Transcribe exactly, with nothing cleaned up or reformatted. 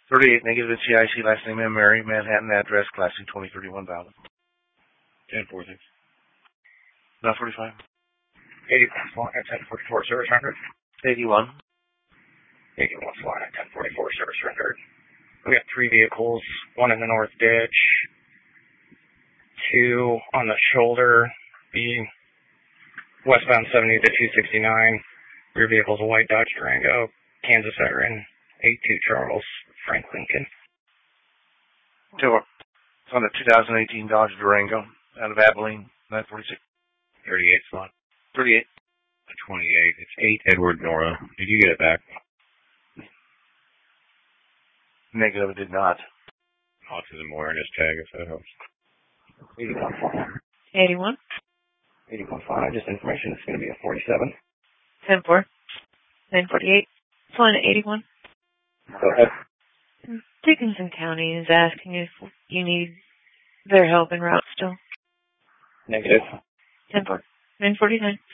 thirty-eight, negative N C I C, last name M. Mary, Manhattan address, Class C twenty thirty-one valid. ten forty-six. nine forty-five. eighty-one flying at ten forty-four, service rendered. eighty-one. eighty-one flying at ten forty-four, service rendered. We got three vehicles, one in the north ditch, two on the shoulder, the westbound seventy to two sixty-nine. Rear vehicle's a white Dodge Durango, Kansas Siren, eight two Charles, Frank Lincoln. Two. It's on a two thousand eighteen Dodge Durango out of Abilene, nine forty-six. thirty-eight slot. thirty-eight. twenty-eight. It's eight Edward Nora. Did you get it back? Negative, it did not. Autism awareness tag, if that helps. eighty-one flying. eighty-one. eighty-one flying. Just information. It's going to be a forty-seven. ten four. nine forty-eight. Flying at eighty-one. Go ahead. Dickinson County is asking if you need their help en route still. Negative. ten four. nine forty-nine.